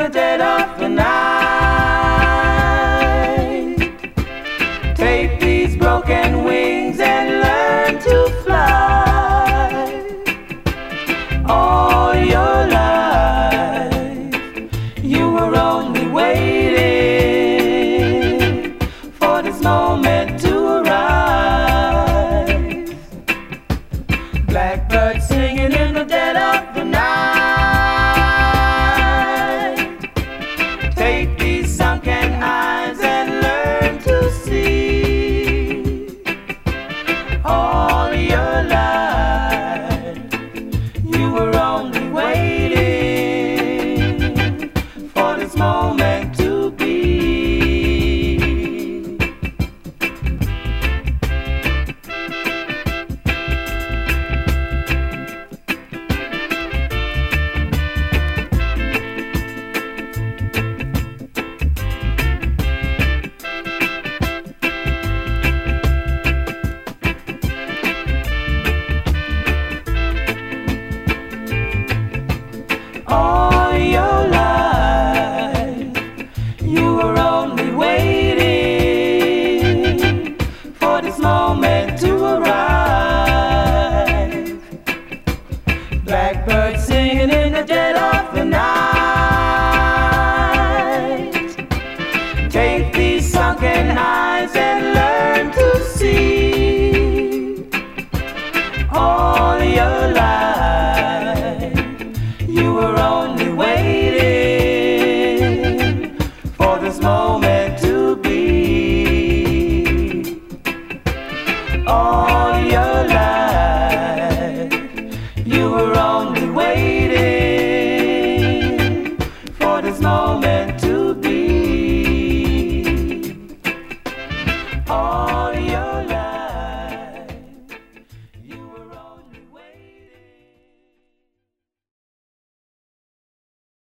the dead of the night. Take these broken wings and learn to fly. All your life you were only waiting for this moment to arise. Blackbird singing in the dead of the night. Take these sunken eyes and learn to see. All your life you were only waiting for this moment to be. All your life you were only waiting for this moment to arrive. Blackbird singing